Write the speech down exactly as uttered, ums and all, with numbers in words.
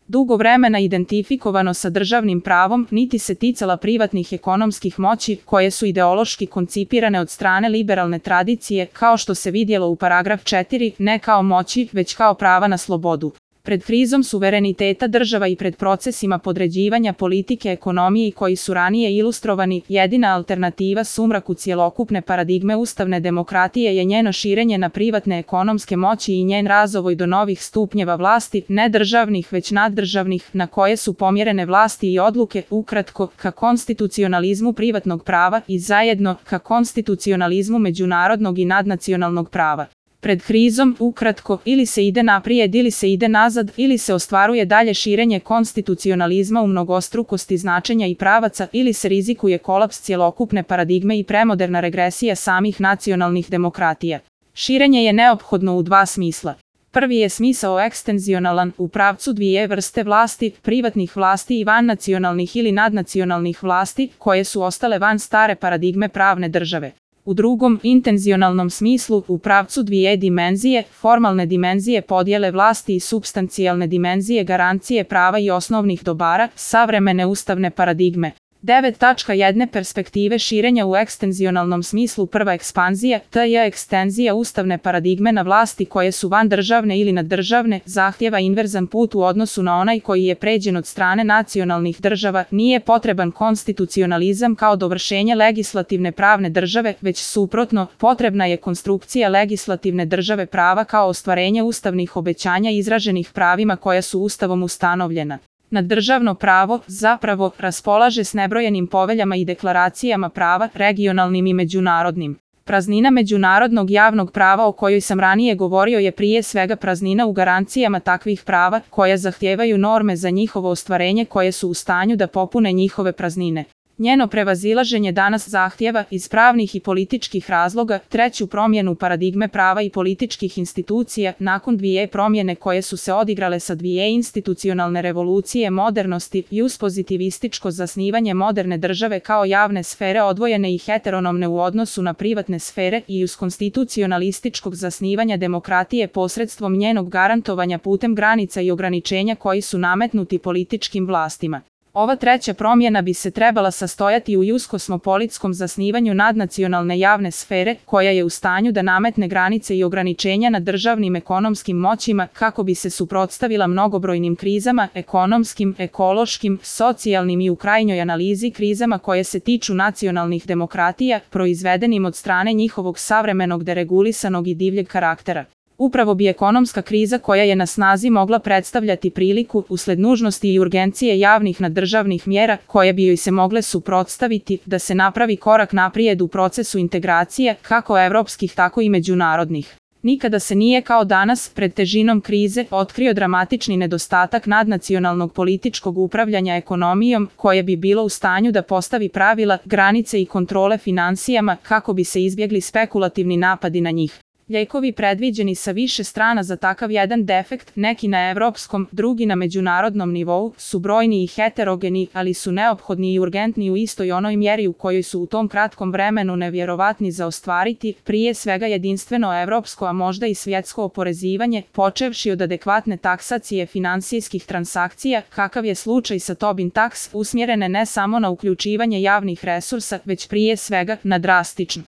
dugo vremena identifikovano sa državnim pravom, niti se ticala privatnih ekonomskih moći koje su ideološki koncipirane od strane liberalne tradicije, kao što se vidjelo u paragraf četiri, ne kao moći, već kao prava na slobodu. Pred krizom suvereniteta država i pred procesima podređivanja politike ekonomiji koji su ranije ilustrovani, jedina alternativa sumraku cjelokupne paradigme ustavne demokratije je njeno širenje na privatne ekonomske moći i njen razvoj do novih stupnjeva vlasti, ne državnih već naddržavnih, na koje su pomjerene vlasti i odluke, ukratko, ka konstitucionalizmu privatnog prava i zajedno ka konstitucionalizmu međunarodnog i nadnacionalnog prava. Pred krizom, ukratko, ili se ide naprijed ili se ide nazad, ili se ostvaruje dalje širenje konstitucionalizma u mnogostrukosti značenja i pravaca, ili se rizikuje kolaps cjelokupne paradigme i premoderna regresija samih nacionalnih demokratija. Širenje je neophodno u dva smisla. Prvi je smisao ekstenzionalan, u pravcu dvije vrste vlasti, privatnih vlasti i vannacionalnih ili nadnacionalnih vlasti, koje su ostale van stare paradigme pravne države. U drugom, intenzionalnom smislu, u pravcu dvije dimenzije, formalne dimenzije podjele vlasti i supstancijalne dimenzije garancije prava i osnovnih dobara, savremene ustavne paradigme. devet tačka jedan Perspektive širenja u ekstenzionalnom smislu. Prva ekspanzija, to je ekstenzija ustavne paradigme na vlasti koje su van državne ili naddržavne, zahtjeva inverzan put u odnosu na onaj koji je pređen od strane nacionalnih država. Nije potreban konstitucionalizam kao dovršenje legislativne pravne države, već suprotno, potrebna je konstrukcija legislativne države prava kao ostvarenje ustavnih obećanja izraženih pravima koja su ustavom ustanovljena. Naddržavno pravo, zapravo, raspolaže s nebrojenim poveljama i deklaracijama prava, regionalnim i međunarodnim. Praznina međunarodnog javnog prava o kojoj sam ranije govorio je prije svega praznina u garancijama takvih prava, koja zahtijevaju norme za njihovo ostvarenje koje su u stanju da popune njihove praznine. Njeno prevazilaženje danas zahtjeva, iz pravnih i političkih razloga, treću promjenu paradigme prava i političkih institucija, nakon dvije promjene koje su se odigrale sa dvije institucionalne revolucije modernosti i uz pozitivističko zasnivanje moderne države kao javne sfere odvojene i heteronomne u odnosu na privatne sfere i uz konstitucionalističkog zasnivanja demokratije posredstvom njenog garantovanja putem granica i ograničenja koji su nametnuti političkim vlastima. Ova treća promjena bi se trebala sastojati u juskosmopolitskom zasnivanju nadnacionalne javne sfere, koja je u stanju da nametne granice i ograničenja nad državnim ekonomskim moćima kako bi se suprotstavila mnogobrojnim krizama, ekonomskim, ekološkim, socijalnim i u krajnjoj analizi krizama koje se tiču nacionalnih demokratija, proizvedenim od strane njihovog savremenog deregulisanog i divljeg karaktera. Upravo bi ekonomska kriza koja je na snazi mogla predstavljati priliku, usled nužnosti i urgencije javnih naddržavnih mjera, koje bi joj se mogle suprotstaviti, da se napravi korak naprijed u procesu integracije, kako evropskih tako i međunarodnih. Nikada se nije kao danas, pred težinom krize, otkrio dramatični nedostatak nadnacionalnog političkog upravljanja ekonomijom, koje bi bilo u stanju da postavi pravila, granice i kontrole finansijama, kako bi se izbjegli spekulativni napadi na njih. Lijekovi predviđeni sa više strana za takav jedan defekt, neki na evropskom, drugi na međunarodnom nivou, su brojni i heterogeni, ali su neophodni i urgentni u istoj onoj mjeri u kojoj su u tom kratkom vremenu nevjerovatni za ostvariti, prije svega jedinstveno evropsko, a možda i svjetsko oporezivanje, počevši od adekvatne taksacije finansijskih transakcija, kakav je slučaj sa Tobin Tax, usmjerene ne samo na uključivanje javnih resursa, već prije svega na drastično